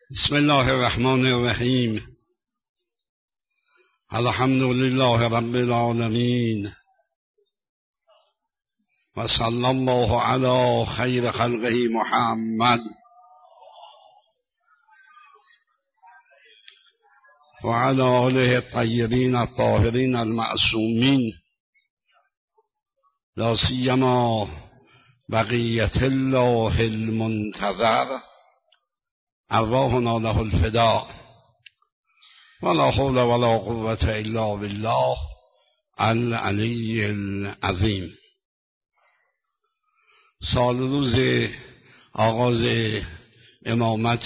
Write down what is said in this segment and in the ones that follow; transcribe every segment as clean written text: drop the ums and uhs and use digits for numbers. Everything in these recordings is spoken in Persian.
بسم الله الرحمن الرحیم. الحمد لله رب العالمین و صلی الله علی خیر خلقه محمد و علی آله الطیبین الطاهرین المعصومین، لا سیما بقیة الله المنتظر، ارواحنا له الفداء، ولا حول ولا قوة الا بالله العلی العظیم. سال روز آغاز امامت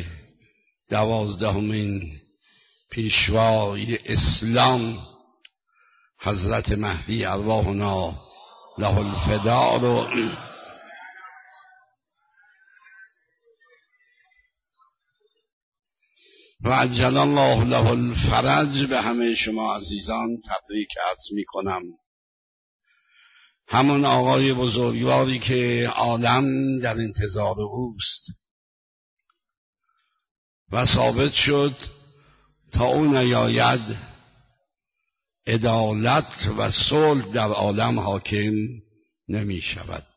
12مین پیشوای اسلام حضرت مهدی ارواحنا له الفداء رو و عجل الله له الفرج به همه شما عزیزان تبریک عرض می کنم. همون آقای بزرگواری که عالم در انتظار اوست و ثابت شد تا او نیاید عدالت و صلح در عالم حاکم نمی شود.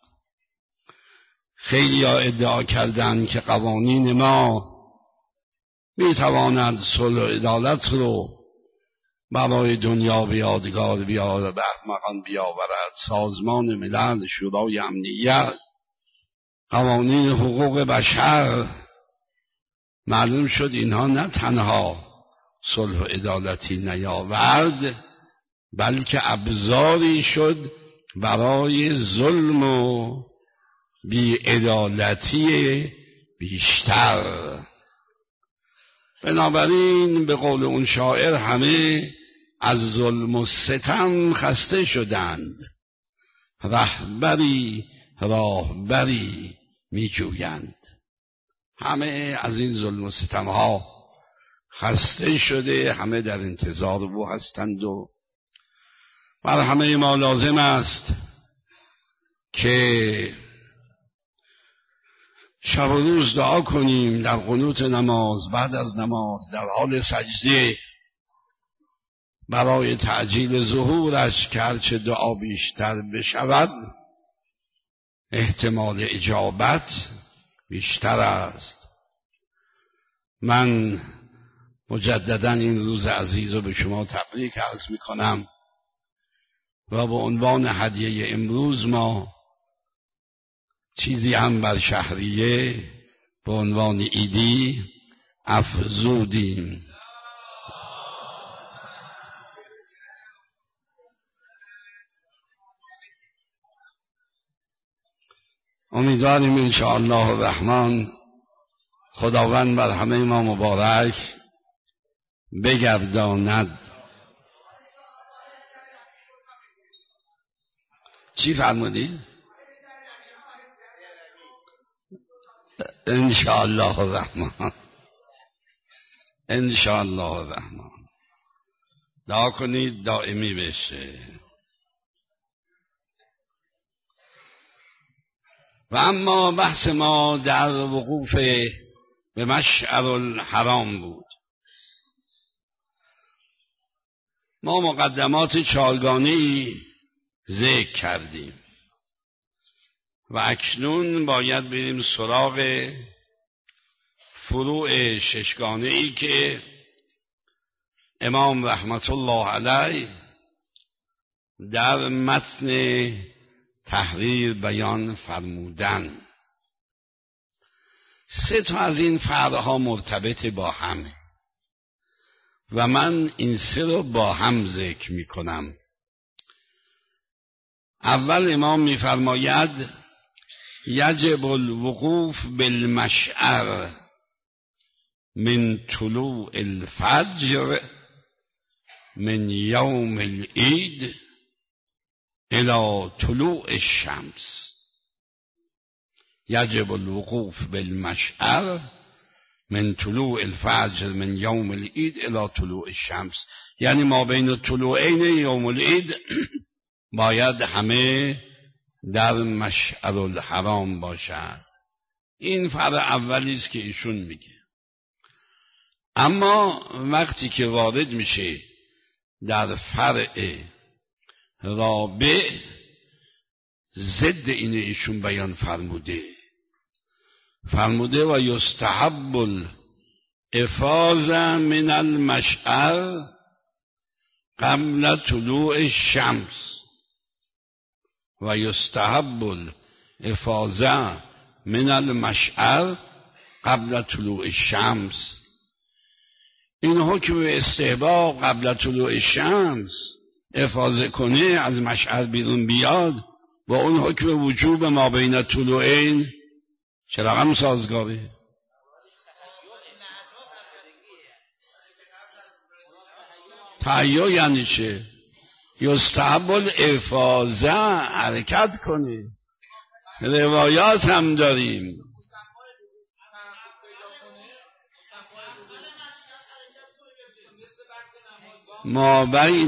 خیلی ها ادعا کردند که قوانین ما می تواند صلح و عدالت رو برای دنیا به یادگار بیاورد، به احمقان بیاورد. سازمان ملل، شورای امنیت، قوانین حقوق بشر، معلوم شد اینها نه تنها صلح و عدالتی نیاورد، بلکه ابزاری شد برای ظلم و بی‌عدالتی بیشتر. بنابراین به قول اون شاعر همه از ظلم و ستم خسته شدند، راهبری می جویند. همه از این ظلم و ستم ها خسته شده، همه در انتظار او هستند و بر همه ما لازم است که شب و روز دعا کنیم، در قنوت نماز، بعد از نماز، در حال سجده، برای تعجیل ظهورش که هرچه دعا بیشتر بشود احتمال اجابت بیشتر است. من مجددا این روز عزیز رو به شما تبریک عرض می کنم و به عنوان هدیه امروز ما چیزی هم بر شهریه به عنوان عیدی افزودیم. امیدواریم انشاءالله الرحمن خداوند بر همه ما مبارک بگرداند. چی فرمودید؟ انشاءالله الرحمن، انشاءالله الرحمن. دعا کنید دائمی بشه. و اما بحث ما در وقوف به مشعر الحرام بود. ما مقدمات چالگانه‌ای ذکر کردیم و اکنون باید بریم سراغ فروع ششگانه‌ای که امام رحمت الله علیه در متن تحریر بیان فرمودن. 3 تا از این فرعها مرتبط با همه و من این 3 رو با هم ذکر می کنم. اول امام می فرماید یجب الوقوف بالمشعر من طلوع الفجر من یوم العید الى طلوع الشمس. یجب الوقوف بالمشعر من طلوع الفجر من یوم العید الى طلوع الشمس، یعنی ما بین طلوعین یوم العید باید همه در مشعر الحرام باشد. این فرع اولی است که ایشون میگه. اما وقتی که وارد میشه در فرع رابع ضد این ایشون بیان فرموده و یستحب الافاضه من المشعر قبل طلوع الشمس و یستحب الافاضه من المشعر قبل طلوع الشمس. این حکم استحباب قبل طلوع الشمس افاضه کنه، از مشعر بیرون بیاد، با اون حکم وجوب ما بین طلوعین چه رقم سازگاره؟ تهیه یعنی چه؟ یستحب الافاضه، حرکت کنه. روایات هم داریم. ما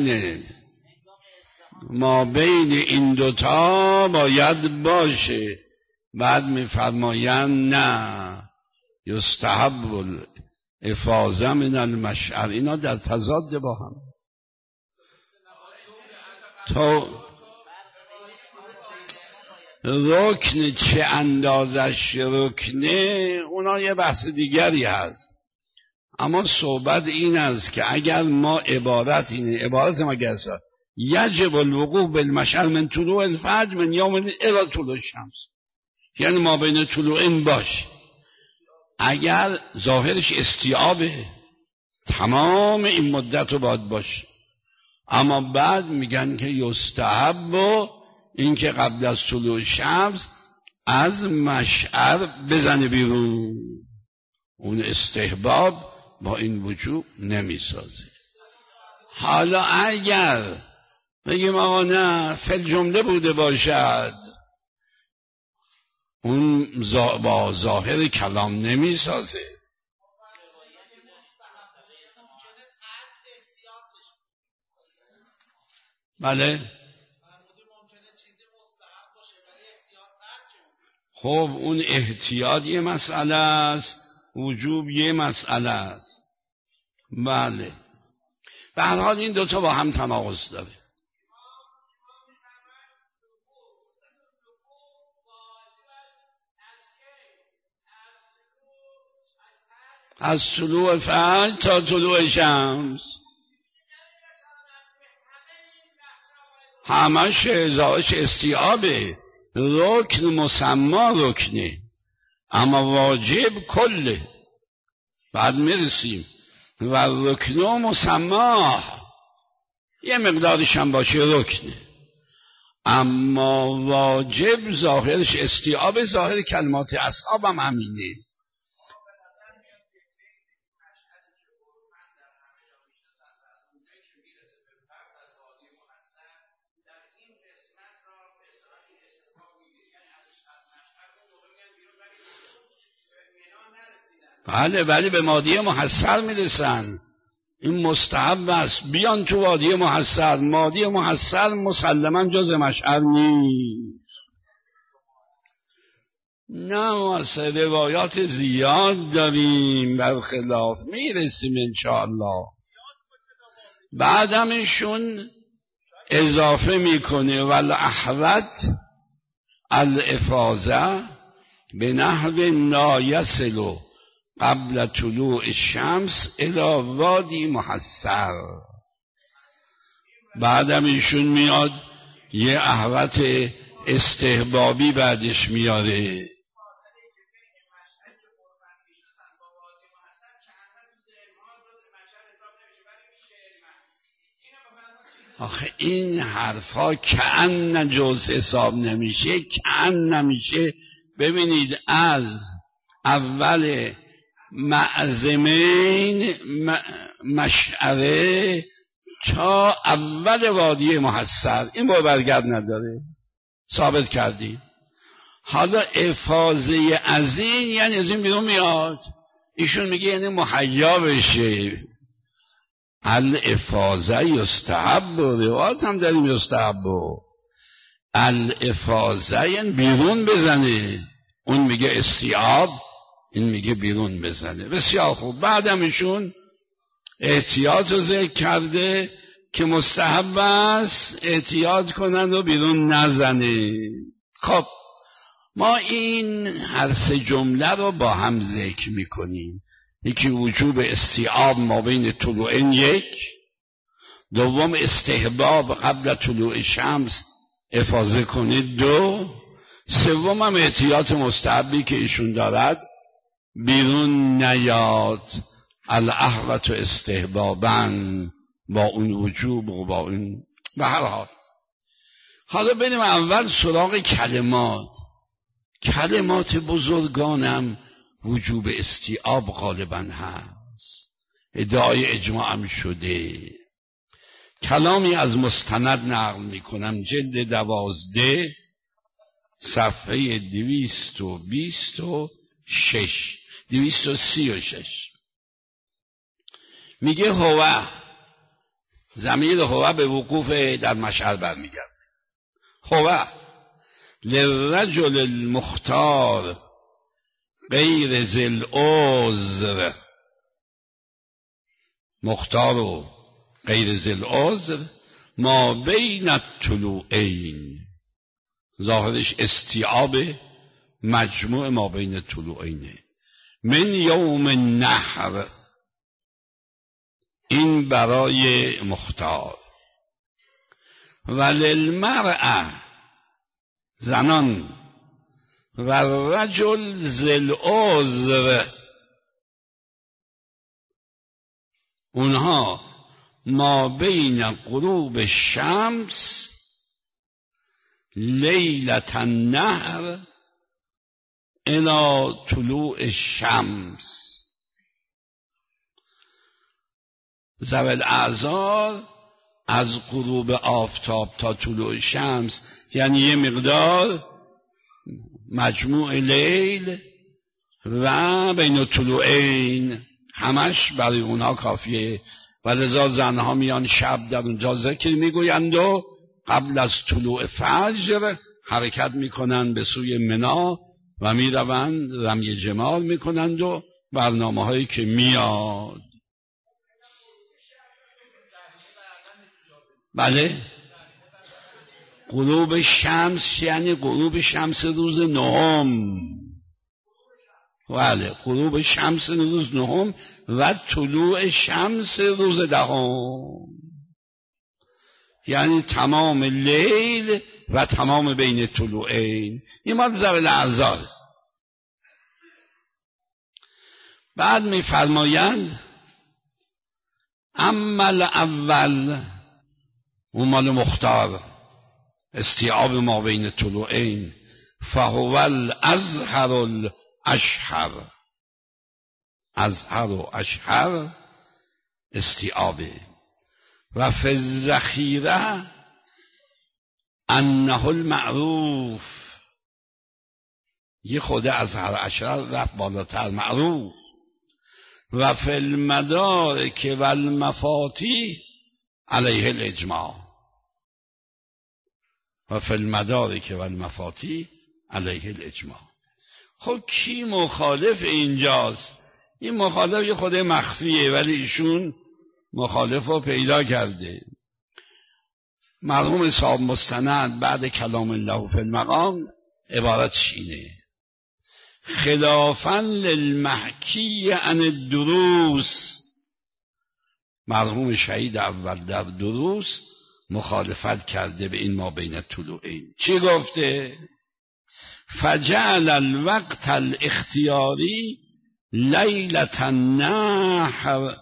بین این دوتا باید باشه. بعد میفرمایند نه، یستحب الافاضه من المشعر. اینا در تضاد با هم. تو رکن چه اندازش رکنه اونا یه بحث دیگری هست، اما صحبت این است که اگر ما عبارت ما گرسا یجب الوقوف بالمشعر من طلوع الفجر من یوم الی طلوع الشمس، یعنی ما بین طلوعین باشه. اگر ظاهرش استیعابه تمام این مدت رو باید باشه، اما بعد میگن که یستحب این که قبل از طلوع شمس از مشعر بزنه بیرون. اون استحباب با این وجوب نمیسازه. حالا اگر بگیم آقا نه فل جمله بوده باشد، اون با ظاهر کلام نمیسازه. بله خب اون احتیاط یه مسئله است، وجوب یه مسئله است. بله به هر حال این دوتا با هم تناقض داره. از طلوع فجر تا طلوع شمس همش ازایش استیعابه. رکن مسما رکنه، اما واجب کله. بعد میرسیم و رکن و مسما یه مقدارش هم باشه رکنه، اما واجب ظاهرش استیعاب. ظاهر کلمات اصحاب هم همینه. بله ولی به وادی محصر میرسن. این مستحب است بیان تو وادی محصر. وادی محصر مسلما جز مشعر نیست. نه واسه روایات زیاد داریم برخلاف، میرسیم انشاءالله. بعدمشون اضافه میکنه والاحوط الافاضه به نحو نایصل قبل طلوع الشمس الی وادی محصر. بعدم ایشون میاد یه احوط استحبابی بعدش میاره. آخه این حرفا کأن جز حساب نمیشه، کأن نمیشه. ببینید از اول معزمین مشعره تا اول وادی محصر این با برگرد نداره، ثابت کردیم. حالا افاضه از این یعنی از این بیرون میاد. ایشون میگه یعنی محیا بشه. الافاضه یستحب، روایت هم داریم یستحب. الافاضه یعنی بیرون بزنه. اون میگه استیعاب، این میگه بیرون بزنه. بسیار خوب. بعدم ایشون احتیاط رو ذکر کرده که مستحب است احتیاط کنند و بیرون نزنه. خب ما این هر سه جمله رو با هم ذکر میکنیم. یکی وجوب استیعاب ما بین طلوعین، یک. دوم استحباب قبل طلوع شمس افاضه کنید، دو. سوم هم احتیاط مستحبی که ایشون دارد بیرون نیاد. الاحوط استحبابن، با اون وجوب و با اون. به هر حال حالا بریم اول سراغ کلمات بزرگانم وجوب استیعاب غالبا هست، ادعای اجماع هم شده. کلامی از مستند نقل میکنم، جلد 12 صفحه 236 میگه هو، ضمیر هو به وقوف در مشعر برمیگرده. هو للرجل المختار غیر ذی العذر، مختار و غیر ذی العذر ما بین الطلوعین، ظاهرش استیعاب مجموع ما بین الطلوعینه، من یوم النحر، این برای مختار. وللمرأة، زنان، و رجل ذی العذر، اونها ما بین غروب الشمس لیلة النحر الی طلوع الشمس، ذوی الاعذار از غروب آفتاب تا طلوع شمس، یعنی یه مقدار مجموع لیل و بین طلوعین، همش برای اونها کافیه. و لذا زنها میان شب در اونجا ذکر میگویند و قبل از طلوع فجر حرکت میکنند به سوی منا و میروند رمی جمار میکنند و برنامه هایی که میاد. بله، غروب شمس یعنی غروب شمس روز نهم. بله، غروب شمس روز نهم و طلوع شمس روز دهم، یعنی تمام لیل و تمام بین طلوعین. این مال ذوی الاعذار. بعد میفرمایند اما الاول، اون مال مختار، استیعاب ما بین طلوعین، فهو الازهر الاشهر، ازهر و اشهر استیعابه. و فی الذخیره انه المعروف، یه خود ازهر اشهر رفت بالاتر، معروف. و فی المدارک و المفاتیح علیه الاجماع، و فی المدارک و المفاتیح علیه الاجماع. خب کی مخالف اینجاست؟ این مخالف یه خود مخفیه، ولی ایشون مخالف رو پیدا کرده. مرحوم صاحب مستند بعد کلام الله فی المقام عبارتش اینه: خلافا للمحکی عن الدروس، مرحوم شهید اول در دروس مخالفت کرده به این ما بین طلوعین. چی گفته؟ فجعل الوقت الاختیاری لیلة النحر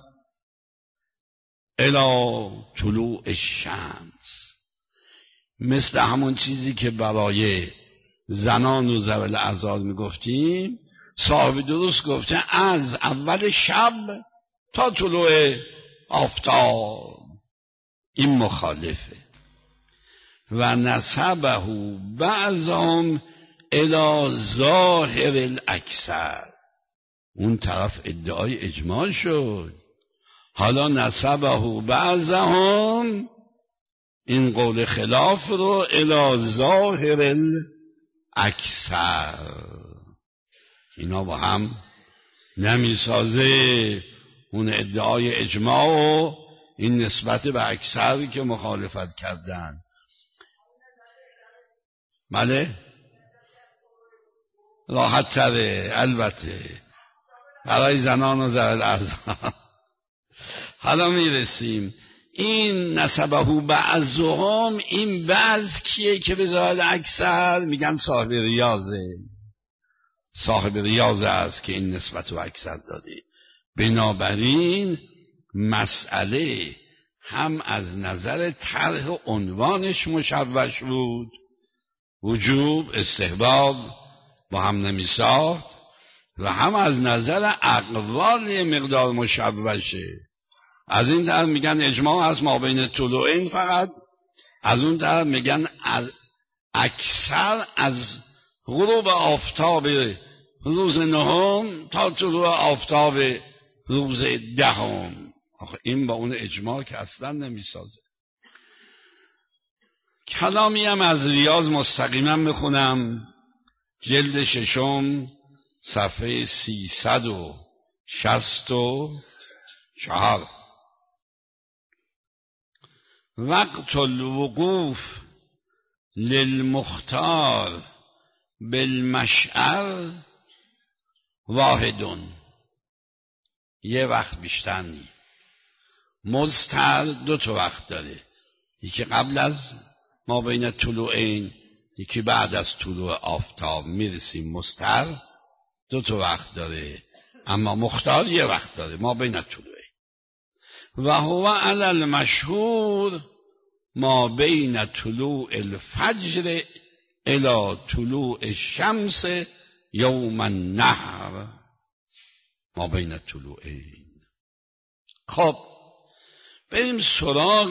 الی طلوع الشمس، مثل همون چیزی که برای زنان و ذوی الاعذار میگفتیم. صاحب دروس گفته از اول شب تا طلوع آفتاب. این مخالفه. و نسبه بعضهم الی ظاهر الاکثر، اون طرف ادعای اجماع شد. حالا نسبه بعضهم، این قول خلاف رو، الی ظاهر الاکثر. اینا با هم نمیسازه. اون ادعای اجماع و این نسبت به اکثر که مخالفت کردن. بله راحت تره البته برای زنان و ذوی الارحام. حالا میرسیم این نسبه بعضهم، این بعض کیه که به ظاهر اکثر میگن صاحب ریاضه، صاحب ریاضه است که این نسبت و اکثر داده. بنابراین مسئله هم از نظر طرح عنوانش مشوش بود، وجوب استحباب با هم نمیساخت، و هم از نظر اقوال مقدار مشوشه. از این طرف میگن اجماع از ما بین طلوعین فقط، از اون طرف میگن اکثر از غروب آفتاب روز نهم تا طلوع آفتاب روز دهم. آخه این با اون اجماع که اصلا نمیسازه. کلامی هم از ریاض مستقیما میخونم، جلد 6 صفحه 364. وقت الوقوف للمختار بالمشعر واحدون، یه وقت بیشتر نی. مضطر 2 وقت داره، یکی قبل از ما بین طلوعین، یکی بعد از طلوع آفتاب میرسیم. مضطر 2 وقت داره، اما مختار 1 وقت داره ما بین طلوعین. و هو علی المشهور ما بین طلوع الفجر الی طلوع الشمس یوم النحر، ما بین طلوعین. خب بریم سراغ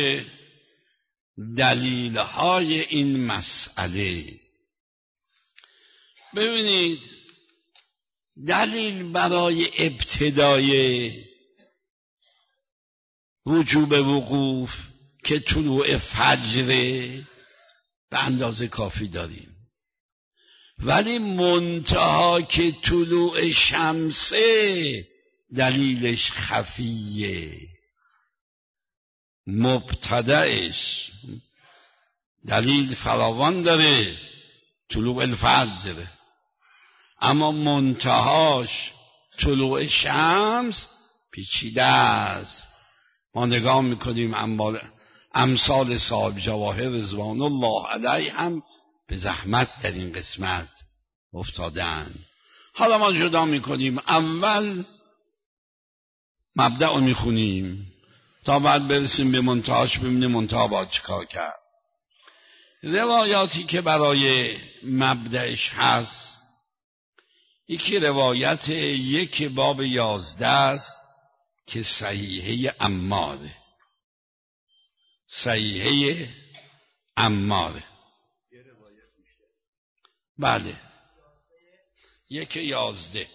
دلیل‌های این مسئله. ببینید دلیل برای ابتدای وجوب وقوف که طلوع فجر به اندازه کافی داریم، ولی منتها که طلوع شمسه دلیلش خفیه، مبتدأش دلیل فراوان داره طلوع الفجر، اما منتهاش طلوع شمس پیچیده است. ما نگاه میکنیم امثال صاحب جواهر رضوان الله علیه هم به زحمت در این قسمت افتادن. حالا ما جدا میکنیم، اول مبدأ رو میخونیم تا بعد برسیم به منتهاش، ببینیم منتها باید چیکار کرد. روایاتی که برای مبدأش هست، یکی روایت 1 باب 11 است که صحیحه عماره، صحیحه عماره. بله 1:11.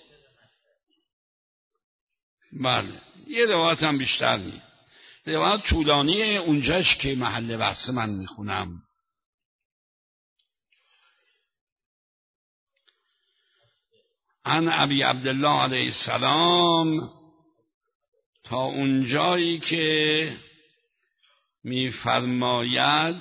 بله یه روایت هم بیشتر نی، روایت طولانیه، اونجاش که محل بحث من میخونم. عن ابی عبدالله علیه السلام تا اونجایی که میفرماید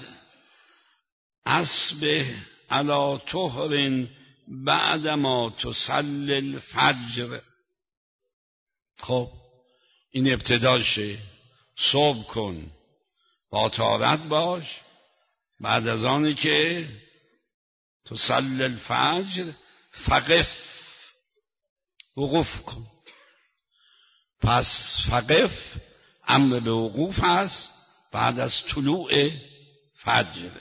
اصبح علی طهر بعد ما تصلی الفجر. خب این ابتداشه، صبح کن با طهارت باش بعد از آنی که تصلی الفجر، فقف وقوف کن. پس فقف امر به وقوف هست بعد از طلوع فجر.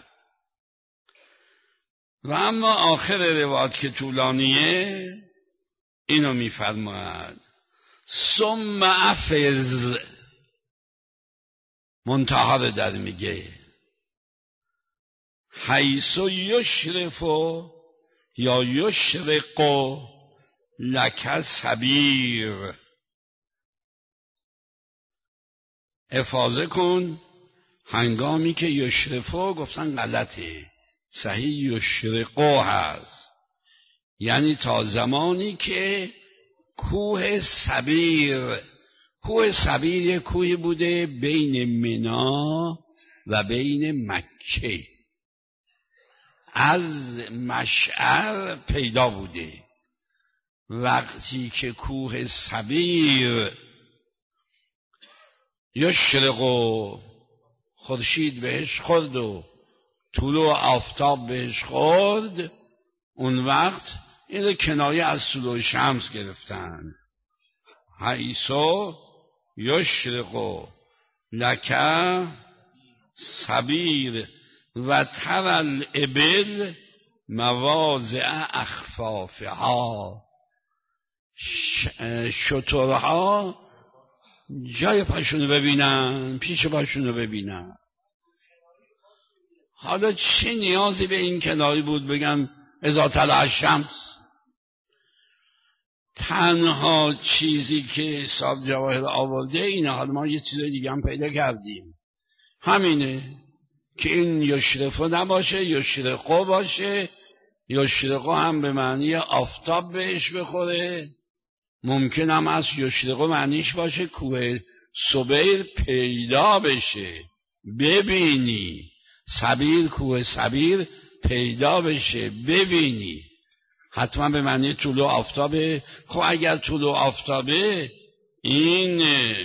و اما آخر روایت که طولانیه اینو میفرماید ثم افز، منتها رو در میگه، حیث یشرف یا یشرق لک سبیر. افاظه کن هنگامی که یشرفو گفتن غلطه، صحیح یشرقو هست، یعنی تا زمانی که کوه سبیر کوه سبیر یک کوهی بوده بین منا و بین مکه، از مشعر پیدا بوده. وقتی که کوه سبیر یشرق و خورشید بهش خورد و طلوع آفتاب بهش خورد، اون وقت این رو کنایه از طلوع شمس گرفتن. حیثو یشرق لکه سبیر و ترى الابل مواضع اخفافها، شترها جای پاشونو ببینن، پیش پاشونو ببینن. حالا چه نیازی به این کناری بود بگم اذا طلع الشمس؟ تنها چیزی که صاحب جواهر آورده اینه. حالا ما یه چیز دیگه هم پیدا کردیم، همینه که این یشرفو نباشه، یشرقو باشه. یشرقو هم به معنی آفتاب بهش بخوره، ممکن هم از یشرقو معنیش باشه کوه سبیر پیدا بشه، ببینی سبیر، کوه سبیر پیدا بشه ببینی، حتما به معنی طلوع آفتابه. خب اگر طلوع آفتابه این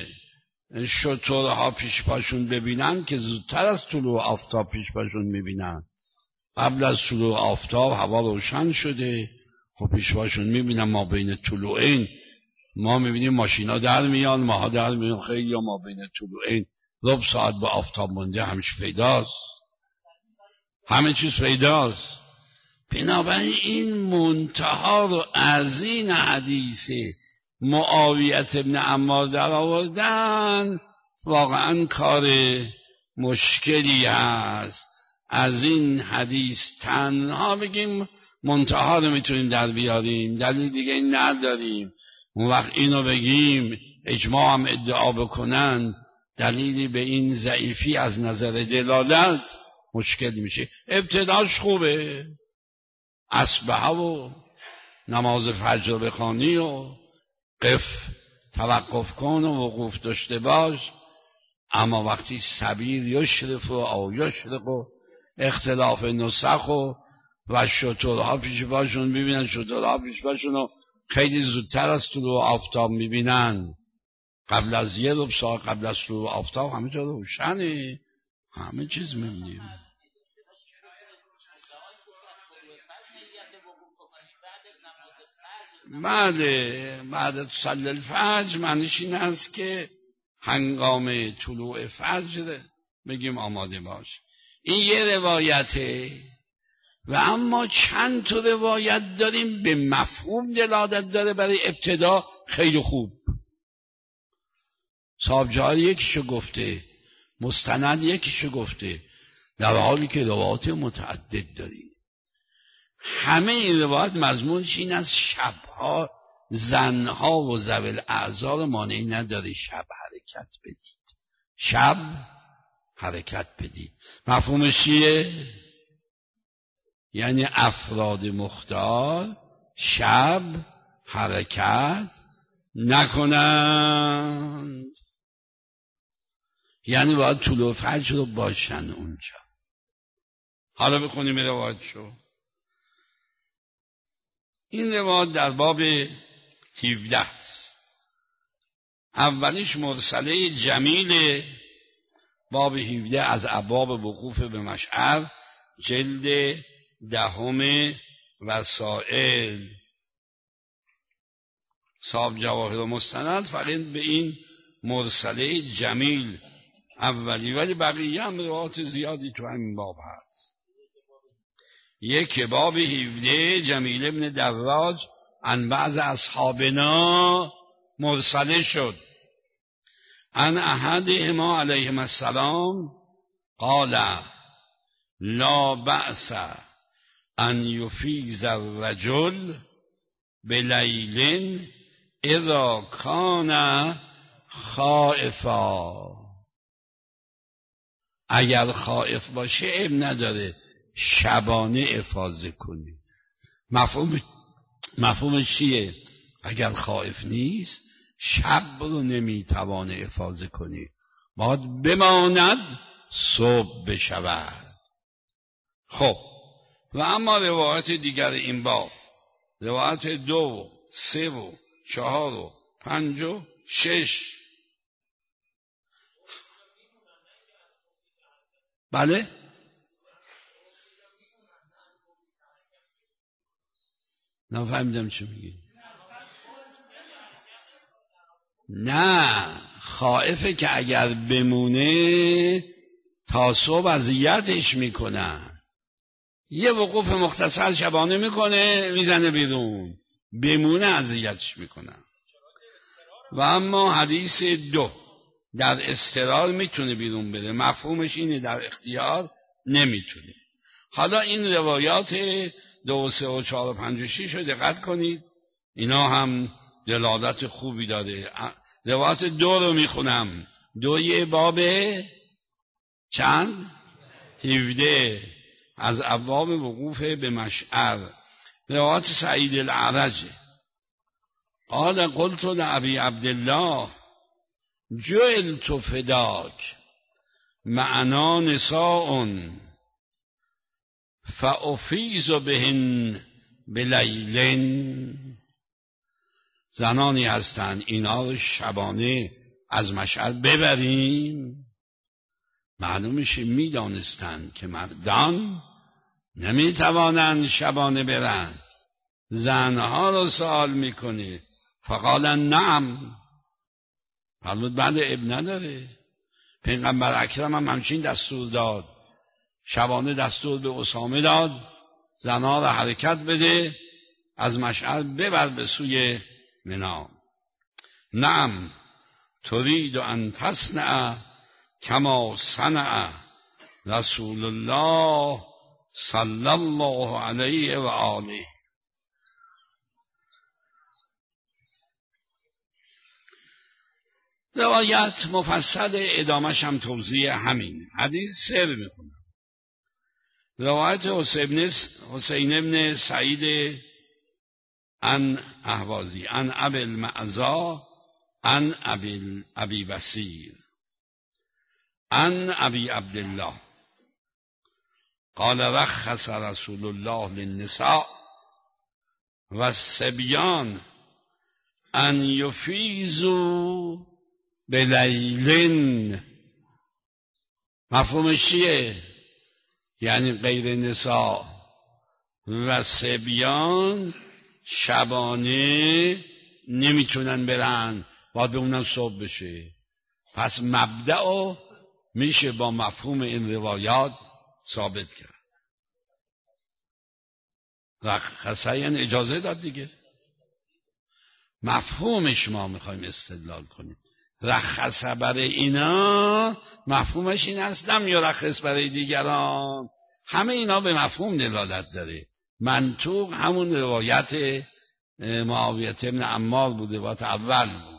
شترها پیش پاشون ببینن که زودتر از طلوع آفتاب پیش پاشون میبینن. قبل از طلوع آفتاب هوا روشن شده، خب پیش پاشون میبینن. ما بین طلوعین ما میبینیم ماشینا در میان، ماها در میان، خیلی یا ما بین طلوعین ربع ساعت به آفتاب مونده، همش پیداست، همه چیز پیداست. بنابراین این منتها رو از این حدیث معاویت ابن عمار در آوردن واقعا کار مشکلی هست. از این حدیث تنها بگیم منتها رو میتونیم در بیاریم، دلیل دیگه این نداریم. اون وقت اینو بگیم اجماع هم ادعا بکنن، دلیلی به این ضعیفی از نظر دلالت مشکل میشه. ابتداش خوبه، اصبحه و نماز فجر بخوانی و قف توقف کن و وقوف داشته باش، اما وقتی سبیر یشرف و او یشرق و اختلاف نسخ و شترها پیش باشون ببینن، شترها پیش باشون و خیلی زودتر از طلوع آفتاب میبینن، قبل از یه ربع ساعت قبل از طلوع آفتاب همه جا روشنه، همه چیز میبینیم. بعد صلی الفجر معنیش این هست که هنگام طلوع فجر بگیم آماده باش. این یه روایته و اما چند تا روایت داریم به مفهوم دلالت داره برای ابتدا خیلی خوب. صاحب جواهر یکیشو گفته، مستند یکیشو گفته، در حالی که روایات متعدد داریم. همه این روایت مضمونش این از شبها زنها و ذوی الاعذار مانعی نداره شب حرکت بدید، شب حرکت بدید. مفهومش چیه؟ یعنی افراد مختار شب حرکت نکنند، یعنی باید طلوع فجر رو باشن اونجا. حالا بخونیم روایت شو. این روایت در باب 17 است. اولیش مرسله جمیل باب 17 از ابواب وقوف به مشعر، جلد 10 وسائل. صاحب جواهر و مستند فقط به این مرسله جمیل اولی، ولی بقیه هم روایات زیادی تو همین باب هست. یک باب 17 جمیل ابن دراج عن بعض اصحابنا مرسله شد، عن احدهما علیهم السلام قال لا بأس ان یفیض الرجل بلیل اذا کان خائفا. اگر خائف باشه عیب نداره شبانه افاضه کنی. مفهومش چیه؟ اگر خائف نیست شب رو نمیتوانه افاضه کنی، باید بماند صبح بشود. خب و اما روایت دیگر این باب، روایت 2 3 4 5 6. بله نفهمیدم چی میگی. نه خائفه که اگر بمونه تا صبح اذیتش میکنن، یه وقوف مختصر شبانه میکنه میزنه بیرون، بمونه اذیتش میکنن. و اما حدیث 2 در اضطرار میتونه بیرون بره، مفهومش اینه در اختیار نمیتونه. حالا این روایات 2 3 و 4 و 5 و 6 رو دقت کنید، اینا هم دلالت خوبی داره. روایت 2 رو میخونم، 2 باب چند 17 از ابواب وقوف به مشعر. روایت سعید الاعرج قال قلت لأبي عبدالله جعلت فداك معنا نساء فأفیض بهن بلیل. زنانی هستند اینا رو شبانه از مشعر ببریم. معلوم میشه میدانستند که مردان نمیتوانند شبانه برن. زنها رو سوال میکنه، فقال نعم، فرمود بله اب نداره. پیغمبر اکرم هم همچین دستور داد، شبانه دستور به اسامه داد زنها رو حرکت بده از مشعر ببر به سوی منا. نعم تريد ان تصنع کما صنع رسول الله صلی الله علیه و آله. روایت مفصل، ادامش هم توضیح همین حدیث سر میخونم. روایت حسین ابن سعید عن اهوازی عن ابی المعزا عن ابی بصیر عن ابی عبدالله قال رخص رسول الله للنساء و الصبیان ان یفیضوا بلیل. مفهومش چیه؟ یعنی غیر نساء و صبیان شبانه نمیتونن برن، باید بمونن صبح بشه. پس مبدأ میشه با مفهوم این روایات ثابت کرد. رخصه یعنی اجازه داد دیگه، مفهومش ما میخوایم استدلال کنیم. رخصه برای اینا مفهومش این است، نم یرخص برای دیگران. همه اینا به مفهوم دلالت داره. منطوق همون روایت معاویه بن عمار بوده، روایت اول بود.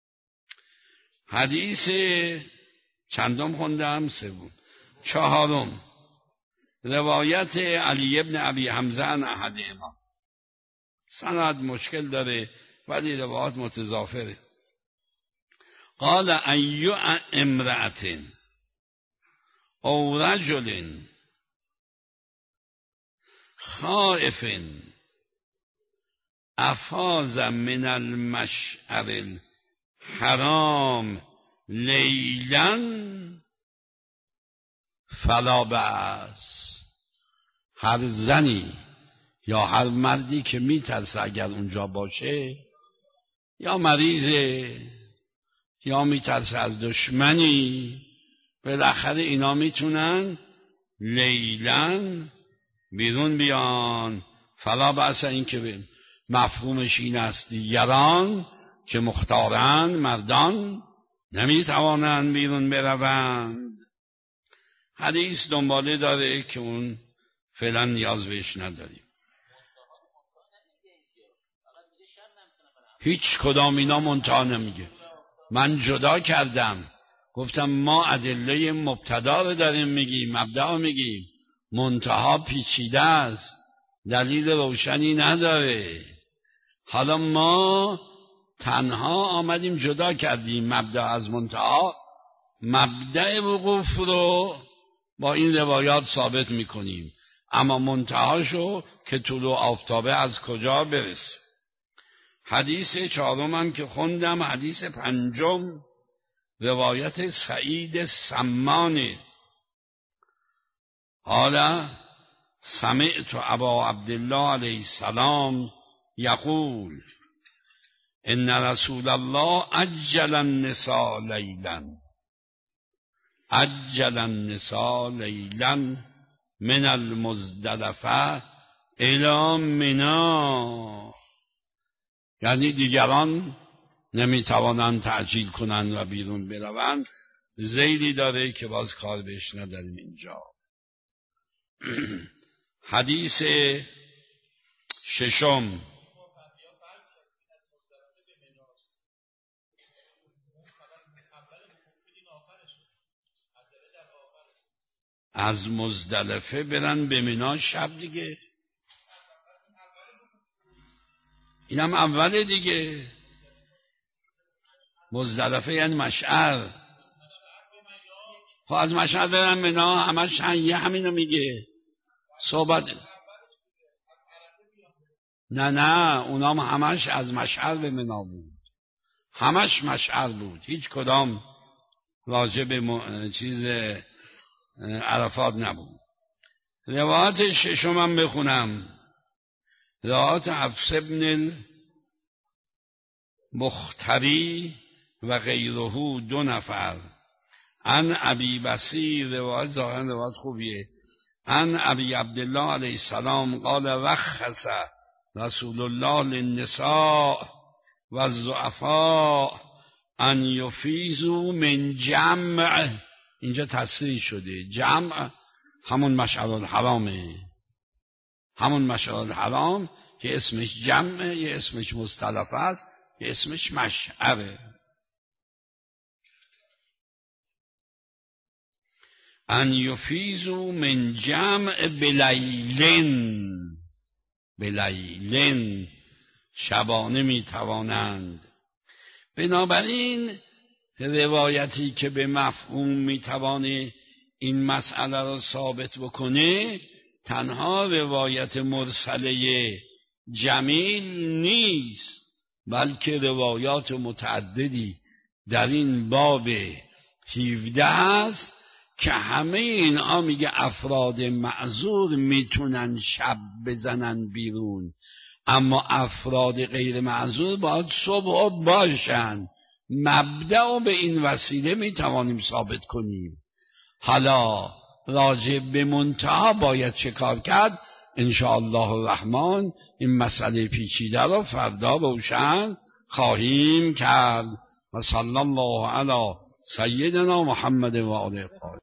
حدیث چندم خوندم؟ 3. 4 روایت علی ابن ابی حمزه عن احدهما. سند مشکل داره ولی روایات متضافره. قال ای امرأة او رجل خائف افاض من المشعر الحرام لیلا فلا بأس. هر زنی یا هر مردی که میترسه اگر اونجا باشه، یا مریضه یا میترسه از دشمنی، بالاخره اینا میتونن لیلا بیرون بیان. فلا بأس، این که مفهومش این است دیگران که مختارن مردان نمیتوانند بیرون بروند. حدیث دنباله داره که اون فعلا نیاز بهش نداریم. هیچ کدام اینا منتها نمیگه. من جدا کردم، گفتم ما ادله مبتدا رو داریم میگیم، مبدا میگیم، منتها پیچیده است، دلیل روشنی نداره. حالا ما تنها آمدیم جدا کردیم مبدأ از منتها. مبدأ وقوف رو با این روایات ثابت میکنیم، اما منتهاشو که طلوع آفتابه از کجا برسه. حدیث چهارم هم که خوندم، حدیث پنجم روایت سعید سمانه. حالا سمعت ابا عبدالله علیه السلام یقول ان رسول الله عجل النساء لیلا من المزدلفه الی منی. یعنی دیگران نمیتوانند تعجیل کنند و بیرون بروند. ذیلی داره که باز کار بهش نداریم اینجا. حدیث ششم از مزدلفه برن به منی شب دیگه. اینم اول دیگه. مزدلفه یعنی مشعر. خب از مشعر برن منی، همش همینو میگه. صحبت نه اونام همش از مشعر به منی بود. همش مشعر بود. هیچ کدام راجع به چیز عرفات نبود. روایت ششم هم بخونم. روایت حفص بن المختری و غیره دو نفر. عن ابی بصیر، روایت ظاهرا روایت خوبیه. عن ابی عبدالله علیه السلام قال رخص رسول الله للنساء و الضعفاء ان یفیضوا من جمع. اینجا تصریح شده جمع همون مشعر الحرامه، همون مشعر الحرام که اسمش جمعه، یه اسمش مزدلفه است، یه اسمش مشعره. ان یفیضوا من جمع بلیلن شبانه میتوانند. بنابراین روایتی که به مفهوم میتوانه این مسئله را ثابت بکنه تنها روایت مرسله جمیل نیست، بلکه روایات متعددی در این باب 17 است که همه اینا میگه افراد معذور میتونن شب بزنن بیرون، اما افراد غیر معذور باید صبح باشن. مبدأ به این وسیله میتوانیم ثابت کنیم. حالا راجع به منتها باید چه کار کرد؟ انشاءالله الرحمن این مسئله پیچیده را فردا روشن خواهیم کرد. و صلی الله علی سیدنا محمد و آله الطاهرین.